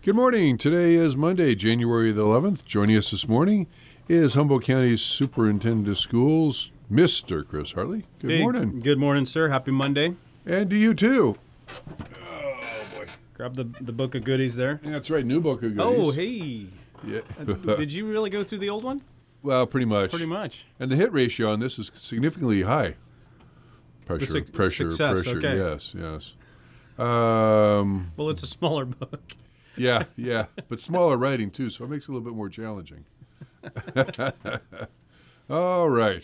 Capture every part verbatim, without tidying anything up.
Good morning. Today is Monday, January the eleventh. Joining us this morning is Humboldt County's Superintendent of Schools, Mister Chris Hartley. Good hey, morning. Good morning, sir. Happy Monday. And to you, too. Oh, boy. Grab the, the book of goodies there. Yeah, that's right. New book of goodies. Oh, hey. Yeah. uh, did you really go through the old one? Well, pretty much. Pretty much. And the hit ratio on this is significantly high. Pressure, su- pressure, success, pressure. okay. Yes, yes. Um, well, it's a smaller book. yeah, yeah. But smaller writing, too, so it makes it a little bit more challenging. All right.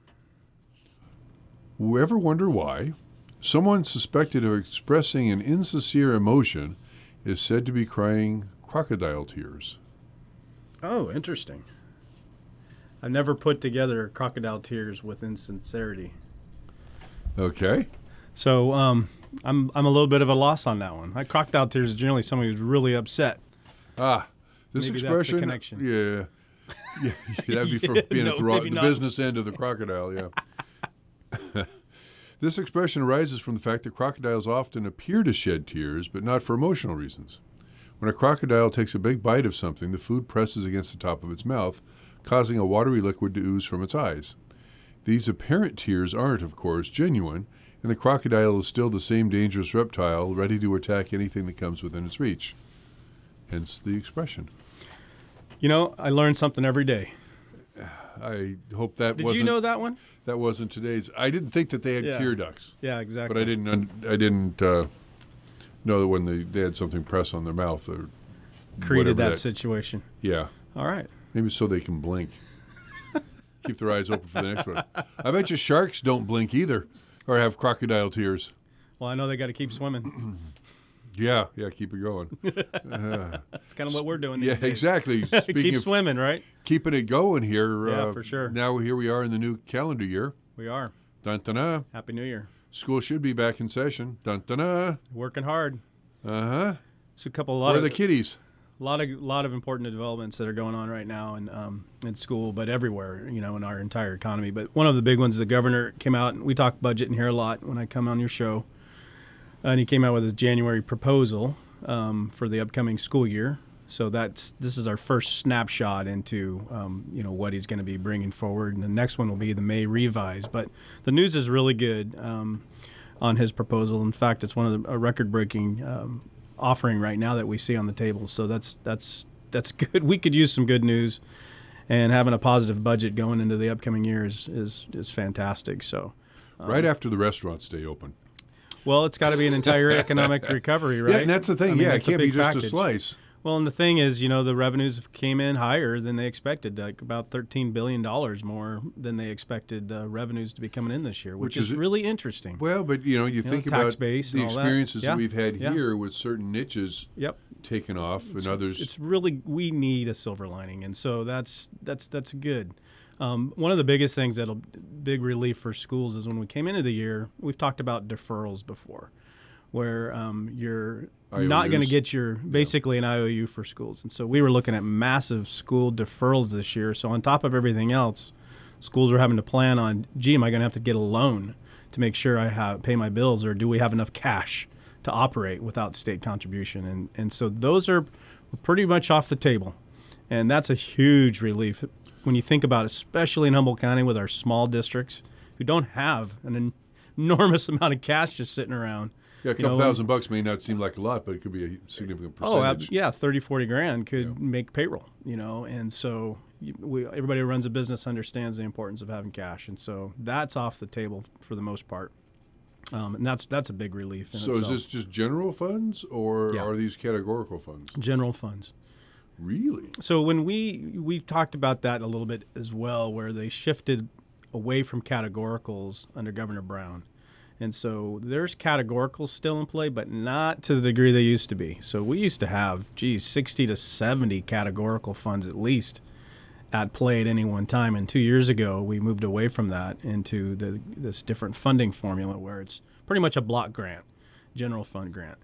Ever wonder why someone suspected of expressing an insincere emotion is said to be crying crocodile tears? Oh, interesting. I've never put together crocodile tears with insincerity. Okay. So um, I'm I'm a little bit of a loss on that one. Like, crocodile tears is generally somebody who's really upset. Ah, this Maybe expression. that's the connection. Yeah. Yeah, that'd be for Yeah, being no, at the, raw, maybe the not. business end of the crocodile, yeah. This expression arises from the fact that crocodiles often appear to shed tears, but not for emotional reasons. When a crocodile takes a big bite of something, the food presses against the top of its mouth, causing a watery liquid to ooze from its eyes. These apparent tears aren't, of course, genuine, and the crocodile is still the same dangerous reptile, ready to attack anything that comes within its reach. Hence the expression. You know, I learn something every day. I hope that Did wasn't. you know that one? That wasn't today's. I didn't think that they had Yeah. tear ducts, Yeah, exactly. but I didn't. un- I didn't uh, know that when they, they had something pressed on their mouth or Created whatever that, situation. Yeah, All right. maybe so they can blink. Keep their eyes open for the next one. I bet you sharks don't blink either, or have crocodile tears. Well, I know they got to keep swimming. Yeah, yeah, keep it going. Uh, That's kind of what we're doing these yeah, days. exactly. Speaking Keep of swimming, right? keeping it going here. Yeah, uh, for sure. Now here we are in the new calendar year. We are. Dun dun dun. Happy New Year. School should be back in session. Dun dun dun. Working hard. Uh huh. It's a couple, a lot Where are of the kiddies? a lot of lot of important developments that are going on right now in um, in school, but everywhere, you know, in our entire economy. But one of the big ones, the governor came out, and we talk budget in here a lot when I come on your show, and he came out with his January proposal um, for the upcoming school year. So that's this is our first snapshot into um, you know what he's going to be bringing forward, and the next one will be the May revise. But the news is really good um, on his proposal. In fact, it's one of the a record-breaking um, offering right now that we see on the table. So that's that's that's good. We could use some good news, and having a positive budget going into the upcoming year is is, is fantastic. So um, Right after the restaurants stay open. well, it's got to be an entire economic recovery, right? Yeah, and that's the thing. I mean, yeah, it it's a can't be big just package. a slice. Well, and the thing is, you know, the revenues came in higher than they expected, like about thirteen billion dollars more than they expected uh, revenues to be coming in this year, which, Which is, is- really interesting. Well, but you know, you, know, think tax about base the and all that. experiences Yeah, that we've had yeah. here with certain niches Yep. taken off and others. It's really, we need a silver lining, and so that's that's that's good. Um, one of the biggest things that'll big relief for schools is when we came into the year, we've talked about deferrals before, where um, you're not going to I O Us. get your basically an I O U for schools, and so we were looking at massive school deferrals this year. So on top of everything else, schools are having to plan on, gee, am I going to have to get a loan to make sure I have pay my bills, or do we have enough cash to operate without state contribution? And and so those are pretty much off the table, and that's a huge relief when you think about it, especially in Humboldt County with our small districts who don't have an en- enormous amount of cash just sitting around. yeah, a you couple know, thousand bucks may not seem like a lot, but it could be a significant Oh, ab- percentage. yeah, thirty, forty grand could Yeah. make payroll, you know, and so you- we, everybody who runs a business understands the importance of having cash, and so that's off the table for the most part, um, and that's that's a big relief in So is itself. this just general funds, or Yeah. are these categorical funds? General funds. Really? So when we we talked about that a little bit as well, where they shifted away from categoricals under Governor Brown. And so there's categoricals still in play, but not to the degree they used to be. So we used to have, geez, sixty to seventy categorical funds at least at play at any one time. And two years ago, we moved away from that into the, this different funding formula where it's pretty much a block grant, general fund grant.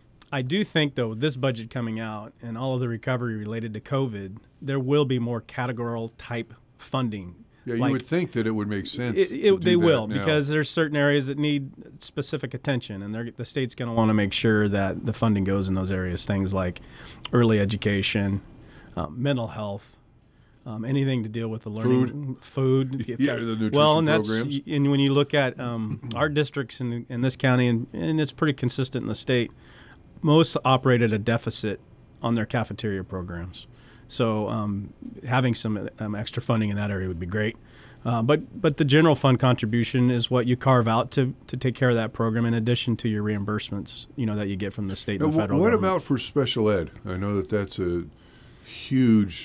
I do think, though, this budget coming out and all of the recovery related to COVID, there will be more categorical type funding Yeah, you like, would think that it would make sense. It, to it, do they that will now. because there's certain areas that need specific attention, and they're, the state's going to want to make sure that the funding goes in those areas. Things like early education, um, mental health, um, anything to deal with the learning, food. Yeah, the nutrition well, and that's programs. and when you look at um, our districts in in this county, and, and it's pretty consistent in the state, most operate at a deficit on their cafeteria programs. So um, having some um, extra funding in that area would be great. Uh, but but the general fund contribution is what you carve out to, to take care of that program in addition to your reimbursements, you know, that you get from the state and Now, the federal what government. about for special ed? I know that that's a huge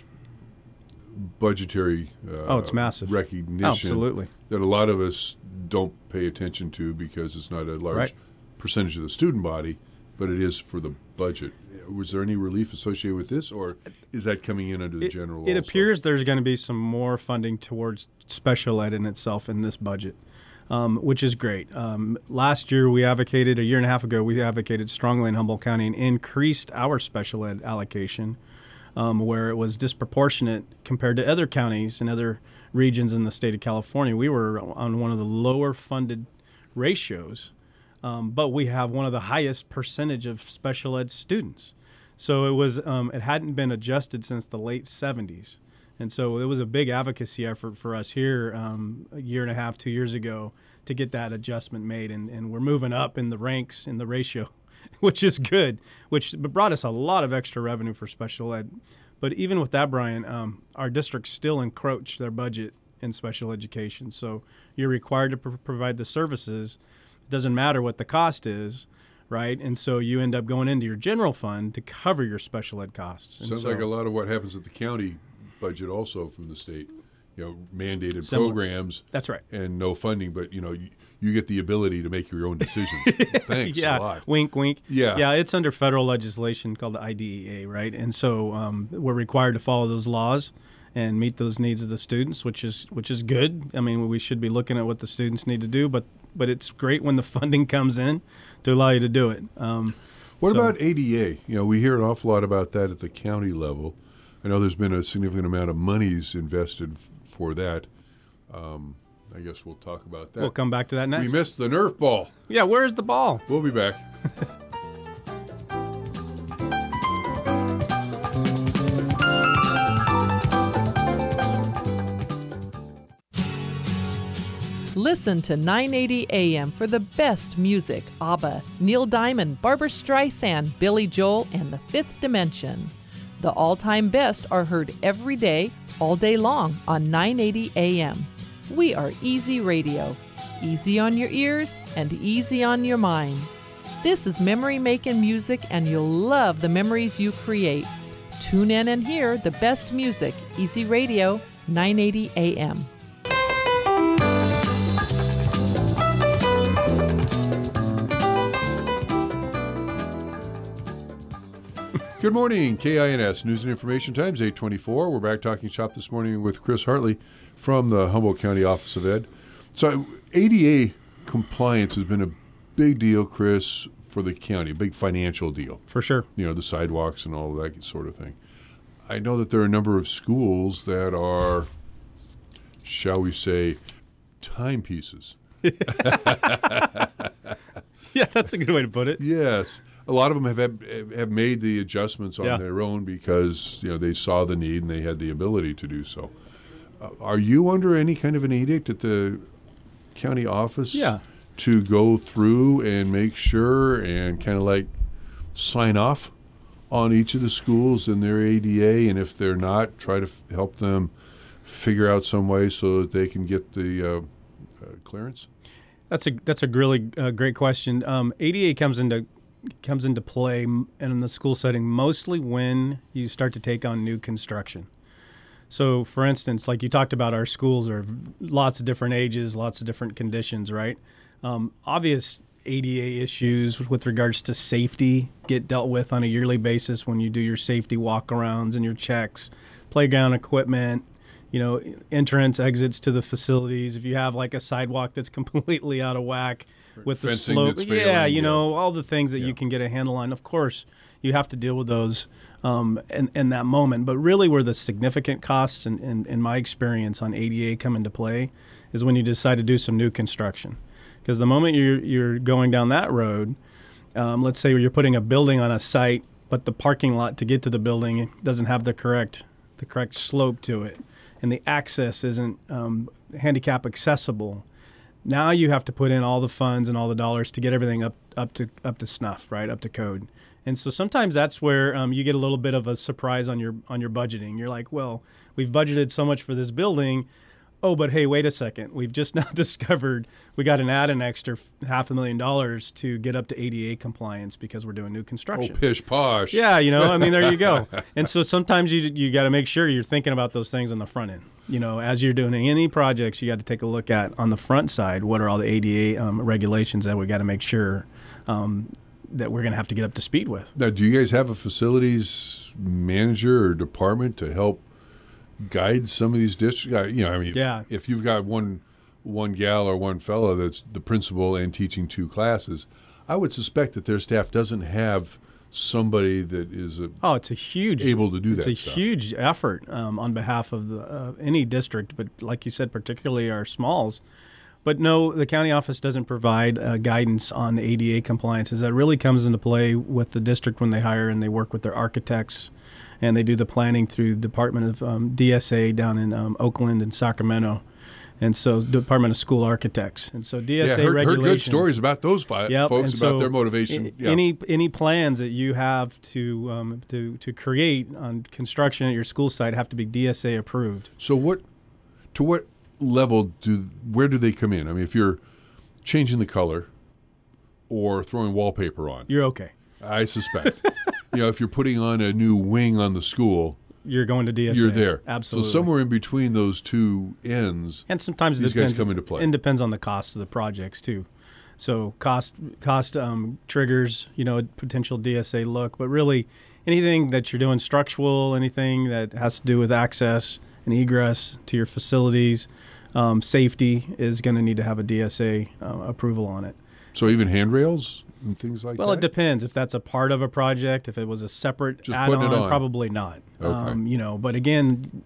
budgetary uh, Oh, it's massive. recognition Absolutely. that a lot of us don't pay attention to because it's not a large Right. percentage of the student body, but it is for the budget. Was there any relief associated with this, or is that coming in under the It, general? it also? appears there's going to be some more funding towards special ed in itself in this budget, um, which is great. Um, last year we advocated, a year and a half ago, we advocated strongly in Humboldt County and increased our special ed allocation um, where it was disproportionate compared to other counties and other regions in the state of California. We were on one of the lower funded ratios, um, but we have one of the highest percentage of special ed students. So it was um, it hadn't been adjusted since the late seventies. And so it was a big advocacy effort for us here um, a year and a half, two years ago to get that adjustment made. And, and we're moving up in the ranks in the ratio, which is good, which brought us a lot of extra revenue for special ed. But even with that, Brian, um, our districts still encroach their budget in special education. So you're required to pr- provide the services. It doesn't matter what the cost is. Right, and so you end up going into your general fund to cover your special ed costs. And Sounds so, like a lot of what happens at the county budget also from the state. You know, mandated Similar. programs. That's right. And no funding, but you know, you, you get the ability to make your own decisions. Thanks yeah, a lot. wink, wink. Yeah. yeah. It's under federal legislation called the I D E A, right? And so um, we're required to follow those laws and meet those needs of the students, which is which is good. I mean, we should be looking at what the students need to do, but but it's great when the funding comes in to allow you to do it. Um, What so- about A D A? You know, we hear an awful lot about that at the county level. I know there's been a significant amount of monies invested f- for that. Um, I guess we'll talk about that. We'll come back to that next. We missed the Nerf ball. yeah, where's the ball? We'll be back. Listen to nine eighty A M for the best music. ABBA, Neil Diamond, Barbra Streisand, Billy Joel, and The Fifth Dimension. The all-time best are heard every day, all day long on nine eighty A M. We are Easy Radio. Easy on your ears and easy on your mind. This is memory-making music, and you'll love the memories you create. Tune in and hear the best music. Easy Radio, nine eighty A M. Good morning, K I N S News and Information Times, eight twenty-four. We're back talking shop this morning with Chris Hartley from the Humboldt County Office of Ed. So A D A compliance has been a big deal, Chris, for the county, a big financial deal. For sure. You know, the sidewalks and all of that sort of thing. I know that there are a number of schools that are, shall we say, timepieces. Yeah, that's a good way to put it. Yes. A lot of them have had, have made the adjustments on Yeah. their own because, you know, they saw the need and they had the ability to do so. Uh, are you under any kind of an edict at the county office Yeah. to go through and make sure and kind of like sign off on each of the schools and their A D A, and if they're not, try to f- help them figure out some way so that they can get the uh, uh, clearance? That's a that's a really uh, great question. Um, A D A comes into comes into play m- in the school setting mostly when you start to take on new construction. So, for instance, like you talked about, our schools are lots of different ages, lots of different conditions, right? Um, obvious A D A issues with regards to safety get dealt with on a yearly basis when you do your safety walkarounds and your checks, playground equipment, you know, entrance, exits to the facilities. If you have like a sidewalk that's completely out of whack with the Fencing slope, that's yeah, failing, you yeah. know, all the things that Yeah. you can get a handle on. Of course, you have to deal with those. um, in, in that moment. But really where the significant costs, in, in, in my experience on A D A come into play, is when you decide to do some new construction. Because the moment you're, you're going down that road, um, let's say you're putting a building on a site, but the parking lot to get to the building doesn't have the correct the correct slope to it, and the access isn't um, handicap accessible. Now you have to put in all the funds and all the dollars to get everything up up to up to snuff, right, up to code. And so sometimes that's where um, you get a little bit of a surprise on your on your budgeting. You're like, well, we've budgeted so much for this building. Oh, but hey, wait a second. We've just now discovered we got to add an extra half a million dollars to get up to A D A compliance because we're doing new construction. Oh, pish posh. Yeah, you know, I mean, there you go. And so sometimes you you got to make sure you're thinking about those things on the front end. You know, as you're doing any projects, you got to take a look at on the front side, what are all the A D A um, regulations that we got to make sure um, that we're going to have to get up to speed with. Now, do you guys have a facilities manager or department to help guide some of these districts? You know, I mean, Yeah. if, if you've got one one gal or one fellow that's the principal and teaching two classes, I would suspect that their staff doesn't have somebody that is a, Oh, it's a huge able to do it's that a stuff. huge effort um, on behalf of the, uh, any district, but like you said, particularly our smalls. But no, the county office doesn't provide uh, guidance on the A D A compliances. That really comes into play with the district when they hire and they work with their architects, and they do the planning through Department of um, D S A down in um, Oakland and Sacramento. And so Department of School Architects. And so D S A yeah, heard, regulations. heard good stories about those fi- Yep, folks and about so their motivation. I- Yeah. Any any plans that you have to um, to to create on construction at your school site have to be D S A approved. So what, to what level do, where do they come in? I mean, if you're changing the color or throwing wallpaper on, You're okay. I suspect. You know, if you're putting on a new wing on the school, You're going to D S A. you're there. Absolutely. So somewhere in between those two ends, And sometimes it these guys depends, come into play. And depends on the cost of the projects too. So cost cost um, triggers, you know, a potential D S A look, but really anything that you're doing structural, anything that has to do with access and egress to your facilities, um, safety is going to need to have a D S A uh, approval on it. so even handrails and things like Well, that? it depends. If that's a part of a project, if it was a separate Just putting add-on, it on. probably not. Okay. Um, you know, but again,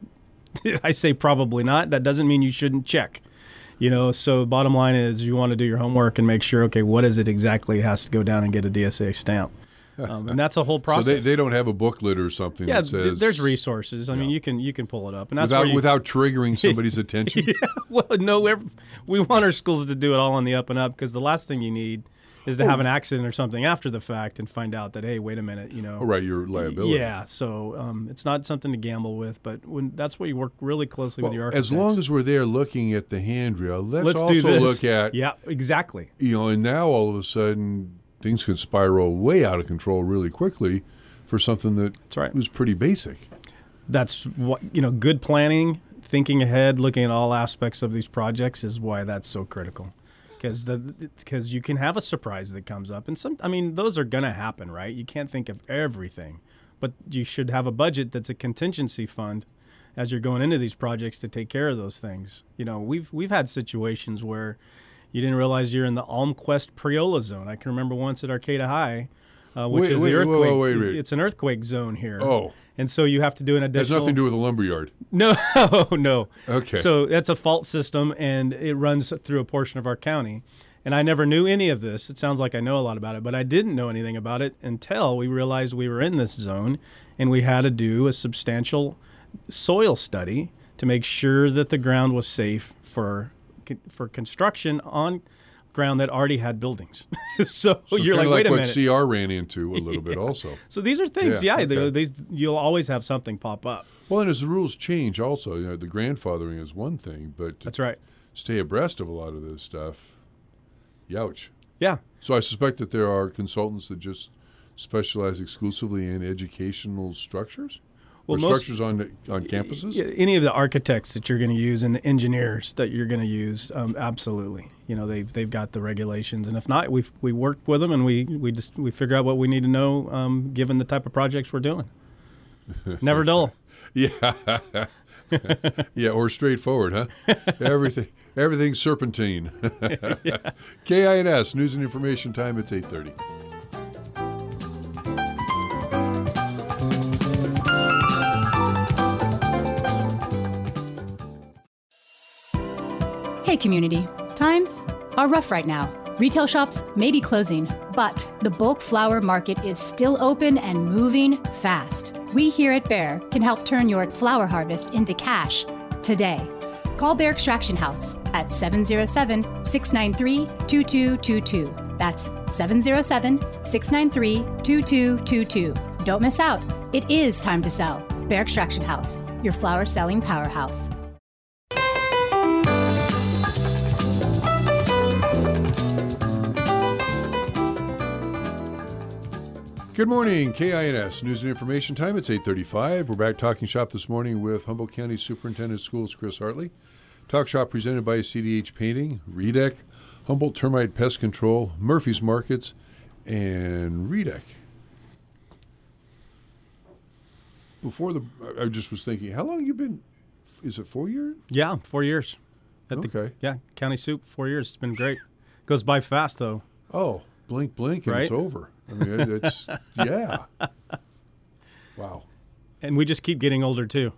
I say probably not. That doesn't mean you shouldn't check. You know, so bottom line is you want to do your homework and make sure, okay, what is it exactly has to go down and get a D S A stamp? Um, and that's a whole process. So they, they don't have a booklet or something yeah, that th- says there's resources. I mean, Yeah. you can you can pull it up, and that's without where you, without triggering somebody's attention. yeah, well, no, we're, we want our schools to do it all on the up and up because the last thing you need is to have an accident or something after the fact and find out that, hey, wait a minute, you know. Oh, right, your liability. Yeah, so um, it's not something to gamble with, but when that's where you work really closely Well, with your architects. as long as we're there looking at the handrail, let's, Let's also do this. look at, Yeah, exactly. you know, and now all of a sudden things could spiral way out of control really quickly for something that That's right. was pretty basic. That's what, you know, good planning, thinking ahead, looking at all aspects of these projects is why that's so critical. Because the because you can have a surprise that comes up, and some I mean those are gonna happen, right? You can't think of everything, but you should have a budget that's a contingency fund as you're going into these projects to take care of those things. You know, we've we've had situations where you didn't realize you're in the Almquist Priola zone. I can remember once at Arcata High, uh, which Wait, is wait, the wait, earthquake. wait, wait. It's an earthquake zone here. Oh. And so you have to do an It has additional. nothing to do with a lumberyard. No, no. Okay. So that's a fault system, and it runs through a portion of our county. And I never knew any of this. It sounds like I know a lot about it, but I didn't know anything about it until we realized we were in this zone, and we had to do a substantial soil study to make sure that the ground was safe for for construction on ground that already had buildings. so, So you're kinda like, wait a what minute. C R ran into a little bit also. So these are things, Yeah, yeah, they- okay. these, you'll always have something pop up. Well, and as the rules change also, you know, the grandfathering is one thing, but to That's right. stay abreast of a lot of this stuff, youch. Yeah. So I suspect that there are consultants that just specialize exclusively in educational structures? Well, or most- structures on on campuses? Yeah, any of the architects that you're going to use and the engineers that you're going to use, um, absolutely. You know, they've they've got the regulations, and if not, we we work with them and we we just we figure out what we need to know, um, given the type of projects we're doing. Never dull. Yeah. Yeah, or straightforward, huh? Everything everything's serpentine. K I N S, News and Information Time, it's eight thirty. Hey community, times are rough right now. Retail shops may be closing, but the bulk flower market is still open and moving fast. We here at Bear can help turn your flower harvest into cash today. Call Bear Extraction House at seven oh seven, six nine three, two two two two. That's seven oh seven, six nine three, two two two two. Don't miss out. It is time to sell. Bear Extraction House, your flower selling powerhouse. Good morning, K I N S News and Information Time. It's eight thirty-five. We're back talking shop this morning with Humboldt County Superintendent of Schools Chris Hartley. Talk shop presented by C D H Painting, Redec, Humboldt Termite Pest Control, Murphy's Markets, and Redec. Before the, I just was thinking, how long you been? Is it four years? Yeah, four years. At the, okay. Yeah, County Soup, four years. It's been great. Goes by fast though. Oh, blink, blink, and right? it's over. I mean, it, it's yeah. Wow. And we just keep getting older too.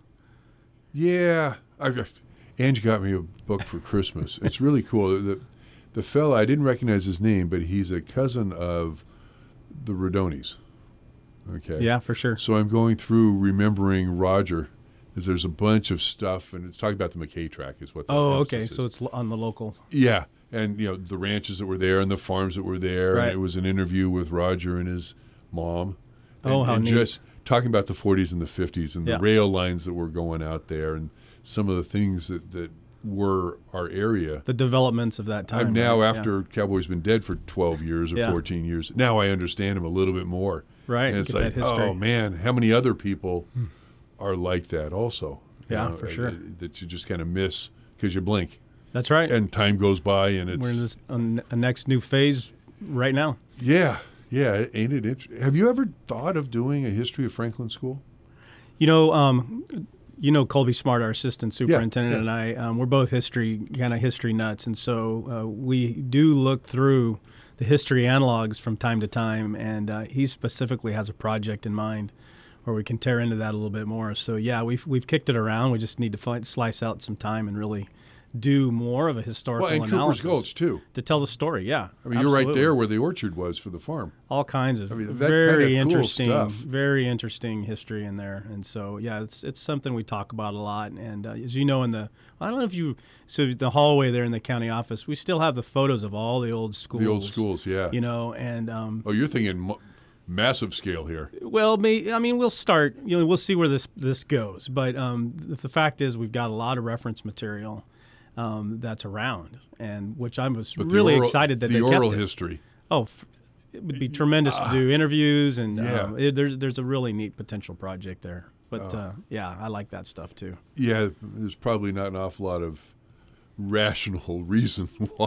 Yeah, I've, Angie got me a book for Christmas. It's really cool. The the fella, I didn't recognize his name, but he's a cousin of the Rodonis. Okay. Yeah, for sure. So I'm going through remembering Roger, because there's a bunch of stuff, and it's talking about the McKay track is what. The oh, okay. is. So it's on the local. Yeah. And, you know, the ranches that were there and the farms that were there. Right. And it was an interview with Roger and his mom. And, oh, how and neat. just talking about the forties and the fifties and yeah. the rail lines that were going out there and some of the things that, that were our area. The developments of that time. I'm now, right? after yeah. Cowboy's been dead for twelve years or yeah. fourteen years, now I understand him a little bit more. Right. And it's Get like, that history. oh, man, how many other people hmm. are like that also? Yeah, you know, for sure. uh, that you just kind of miss because you blink. That's right. And time goes by, and it's... We're in this uh, a next new phase right now. Yeah, yeah. Ain't it interesting? Have you ever thought of doing a history of Franklin School? You know, um, you know Colby Smart, our assistant superintendent, yeah, yeah. and I, um, we're both history, kind of history nuts. And so uh, we do look through the history analogs from time to time, and uh, he specifically has a project in mind where we can tear into that a little bit more. So, yeah, we've, we've kicked it around. We just need to find, slice out some time and really do more of a historical well, and analysis. Cooper's Gulch, too. To tell the story, yeah. I mean, absolutely. You're right there where the orchard was for the farm. All kinds of I mean, that very kind of cool interesting, stuff. very interesting history in there. And so, yeah, it's it's something we talk about a lot. And uh, as you know, in the, I don't know if you, so the hallway there in the county office, we still have the photos of all the old schools. The old schools, yeah. You know, and. Um, oh, you're thinking mo- massive scale here. Well, may, I mean, we'll start, you know, we'll see where this, this goes. But um, the, the fact is, we've got a lot of reference material. Um, that's around, and which I was but really oral, excited that the they kept oral it. history. Oh, f- it would be tremendous uh, to do interviews, and yeah. um, it, there's there's a really neat potential project there. But uh, uh, yeah, I like that stuff too. Yeah, there's probably not an awful lot of rational reason why.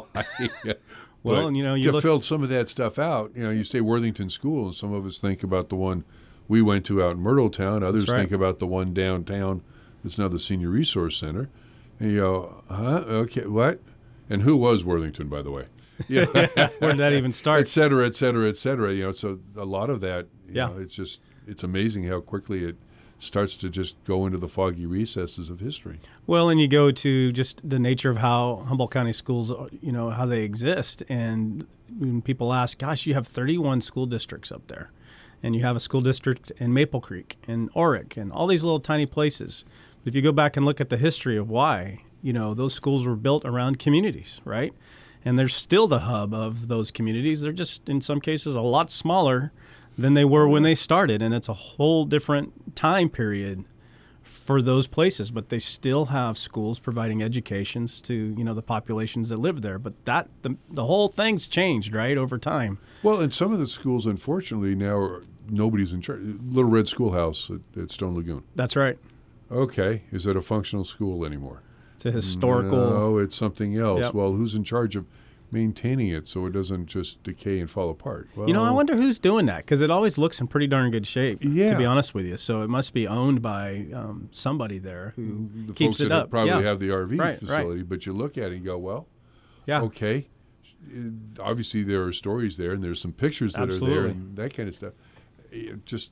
Well, and, you know, you to look fill some of that stuff out, you know, you say Worthington School, and some of us think about the one we went to out in Myrtletown. Others right. think about the one downtown that's now the Senior Resource Center. And you go, huh? Okay, what? And who was Worthington, by the way? Yeah. Where did that even start? Et cetera, et cetera, et cetera. You know, so a lot of that, you yeah. know, it's just, it's amazing how quickly it starts to just go into the foggy recesses of history. Well, and you go to just the nature of how Humboldt County schools, you know, how they exist. And when people ask, gosh, you have thirty-one school districts up there. And you have a school district in Maple Creek and Oric and all these little tiny places. If you go back and look at the history of why, you know, those schools were built around communities, right? And they're still the hub of those communities. They're just, in some cases, a lot smaller than they were when they started. And it's a whole different time period for those places. But they still have schools providing educations to, you know, the populations that live there. But that the, the whole thing's changed, right, over time. Well, and some of the schools, unfortunately, now are, nobody's in charge. Little Red Schoolhouse at, at Stone Lagoon. That's right. Okay. Is it a functional school anymore? It's a historical. No, it's something else. Yep. Well, who's in charge of maintaining it so it doesn't just decay and fall apart? Well, you know, I wonder who's doing that, because it always looks in pretty darn good shape, yeah. to be honest with you. So it must be owned by um, somebody there who the keeps folks it that up. probably yeah. have the R V right, facility, right. but you look at it and go, well, yeah. okay. Obviously, there are stories there, and there's some pictures that Absolutely. are there, and that kind of stuff. It just,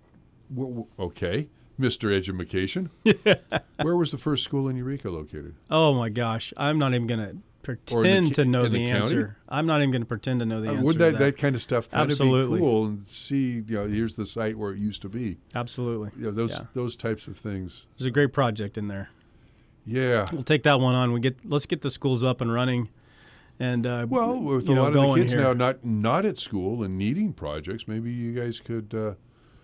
okay. Mister Edumacation. Where was the first school in Eureka located? Oh, my gosh. I'm not even going to pretend ca- to know in the, the answer. county? I'm not even going to pretend to know the Uh, answer. Wouldn't to that, that. that kind of stuff kind Absolutely. of be cool and see, you know, here's the site where it used to be. Absolutely. You know, those Yeah. those types of things. There's a great project in there. Yeah. We'll take that one on. We get let's get the schools up and running, and uh, Well, with you a know, lot of the going kids here. now not not at school and needing projects, maybe you guys could, uh,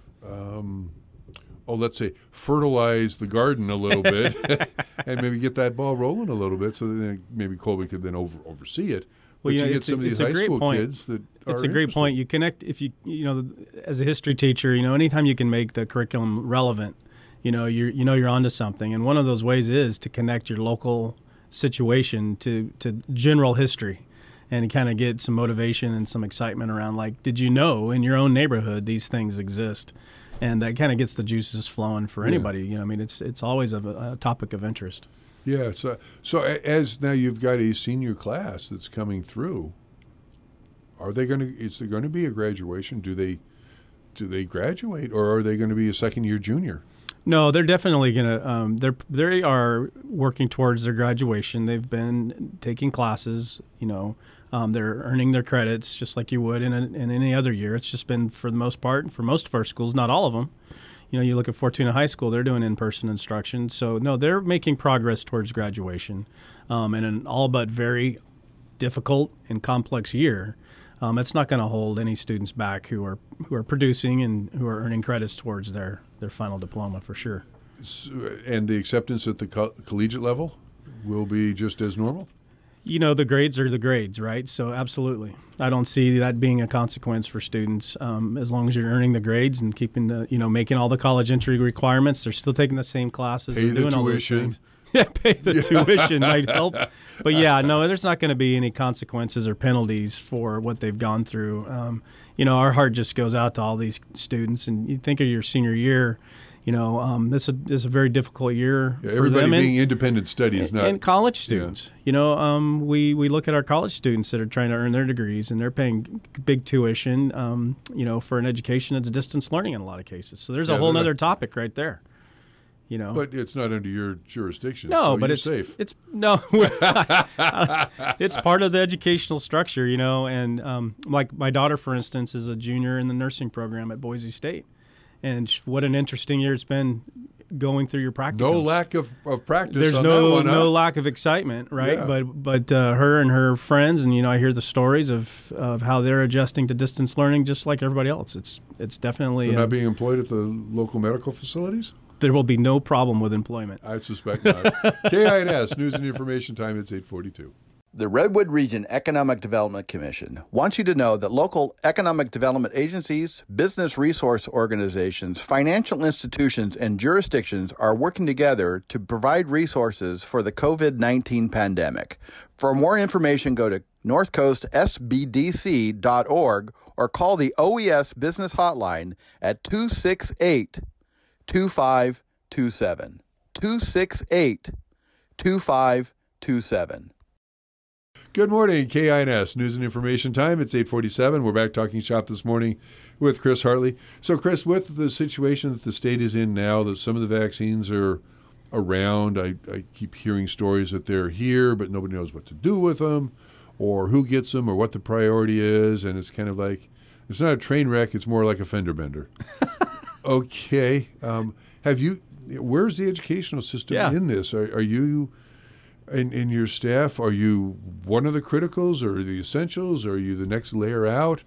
um, oh, let's say, fertilize the garden a little bit, and maybe get that ball rolling a little bit, so that maybe Colby could then over, oversee it. Well, but you you know, get it's a- some of these it's a high great school point. kids that It's are a great interested. point. You connect if you you know as a history teacher, you know anytime you can make the curriculum relevant, you know you you know you're onto something. And one of those ways is to connect your local situation to to general history, and kind of get some motivation and some excitement around. Like, did you know in your own neighborhood these things exist? And that kind of gets the juices flowing for Yeah. anybody. You know, I mean, it's it's always a, a topic of interest. Yeah. So, so a- as now you've got a senior class that's coming through, are they going to? Is there going to be a graduation? Do they? Do they graduate, or are they going to be a second year junior? No, they're definitely gonna. Um, they're they are working towards their graduation. They've been taking classes. You know, um, they're earning their credits just like you would in, a, in any other year. It's just been for the most part for most of our schools, not all of them. You know, you look at Fortuna High School; they're doing in-person instruction. So no, they're making progress towards graduation, um, in an all but very difficult and complex year. Um, it's not going to hold any students back who are who are producing and who are earning credits towards their, their final diploma for sure. S- And the acceptance at the co- collegiate level will be just as normal? You know, the grades are the grades, right? So absolutely. I don't see that being a consequence for students. Um, as long as you're earning the grades and keeping the, you know, making all the college entry requirements, they're still taking the same classes. Pay they're the doing all those tuition. things. Yeah, pay the tuition might help. But yeah, no, there's not going to be any consequences or penalties for what they've gone through. Um, you know, our heart just goes out to all these students. And you think of your senior year, you know, um, this, is a, this is a very difficult year Yeah, for everybody them. being and, independent studies, not and college students. You know, um, we, we look at our college students that are trying to earn their degrees, and they're paying big tuition, um, you know, for an education that's distance learning in a lot of cases. So there's Yeah, a whole they're other not- topic right there. You know, But it's not under your jurisdiction. no, so but you're it's safe. it's no, it's part of the educational structure, you know. And um, like my daughter, for instance, is a junior in the nursing program at Boise State, and sh- what an interesting year it's been going through your practicums. No lack of, of practice. There's on no that one, no huh? lack of excitement, right? Yeah. But but uh, her and her friends, and you know, I hear the stories of, of how they're adjusting to distance learning, just like everybody else. It's it's definitely They're uh, not being employed at the local medical facilities? there will be no problem with employment. I suspect not. K I N S, News and Information Time, it's eight forty-two. The Redwood Region Economic Development Commission wants you to know that local economic development agencies, business resource organizations, financial institutions, and jurisdictions are working together to provide resources for the covid nineteen pandemic. For more information, go to north coast s b d c dot org or call the O E S Business Hotline at two six eight, two five two seven. two six eight, two five two seven. Good morning, K I N S, News and Information Time. It's eight forty-seven. We're back talking shop this morning with Chris Hartley. So, Chris, with the situation that the state is in now, that some of the vaccines are around, I, I keep hearing stories that they're here, but nobody knows what to do with them, or who gets them, or what the priority is, and it's kind of like, it's not a train wreck, it's more like a fender bender. Okay. Um, have you, where's the educational system Yeah. in this? Are, are you... In, in your staff, are you one of the criticals or the essentials? Or are you the next layer out?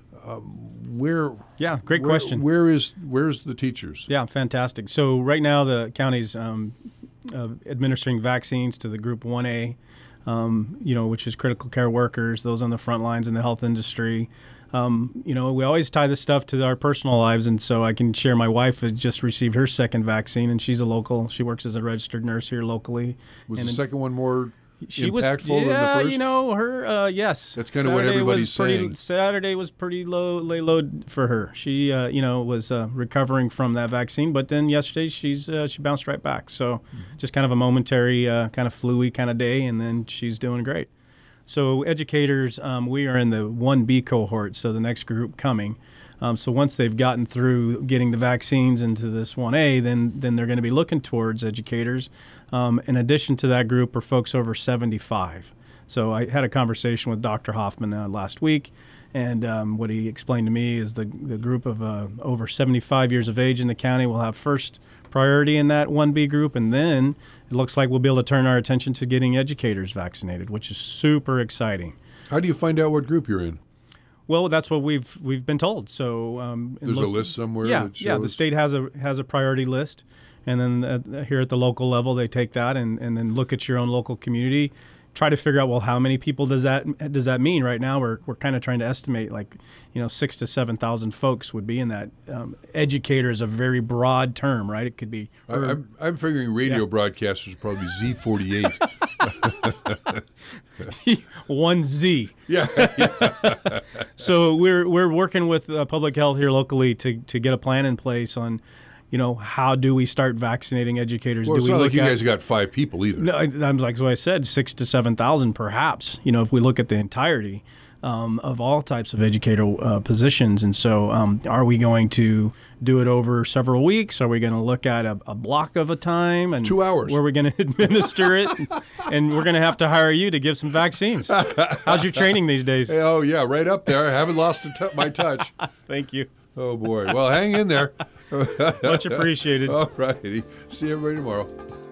Um, where? Yeah, great where- question. Where is where's the teachers? Yeah, fantastic. So right now the county's um, uh, administering vaccines to the Group one A, um, you know, which is critical care workers, those on the front lines in the health industry. Um, you know, we always tie this stuff to our personal lives, and so I can share my wife had just received her second vaccine, and she's a local. She works as a registered nurse here locally. Was and the in- second one more she was, impactful yeah, than the first? you know, her, uh, yes. That's kinda what Saturday everybody's was pretty, saying. Saturday was pretty low, lay low for her. She, uh, you know, was uh, recovering from that vaccine, but then yesterday she's uh, she bounced right back. So Mm-hmm. just kind of a momentary, uh, kind of flu-y kind of day, and then she's doing great. So educators, um, we are in the one B cohort, so the next group coming. Um, so once they've gotten through getting the vaccines into this one A, then then they're going to be looking towards educators. Um, in addition to that group are folks over seventy-five. So I had a conversation with Doctor Hoffman uh, last week, and um, what he explained to me is the the group of uh, over seventy-five years of age in the county will have first priority in that one B group, and then it looks like we'll be able to turn our attention to getting educators vaccinated, which is super exciting. How do you find out what group you're in? Well, that's what we've we've been told. So um, there's look, a list somewhere. Yeah, that shows? yeah. The state has a has a priority list, and then uh, here at the local level, they take that and, and then look at your own local community, try to figure out, well, how many people does that does that mean? Right now, we're we're kind of trying to estimate, like, you know, six to seven thousand folks would be in that. Um, educator is a very broad term, right? It could be. I, I'm, I'm figuring radio Yeah. broadcasters are probably Z forty-eight. One Z. Yeah. So we're we're working with uh, public health here locally to to get a plan in place on, you know, how do we start vaccinating educators? Well, do it's we not look like you at, guys got five people either. No, I- I'm like so I said, six to seven thousand, perhaps. You know, if we look at the entirety um, of all types of educator uh, positions, and so um, are we going to do it over several weeks? Are we going to look at a, a block of a time and Two hours. where we're going to administer it, and we're going to have to hire you to give some vaccines? How's your training these days? Hey, oh, yeah, right up there. I haven't lost a t- my touch. Thank you, Oh, boy. Well, hang in there. much appreciated. All righty. See everybody tomorrow.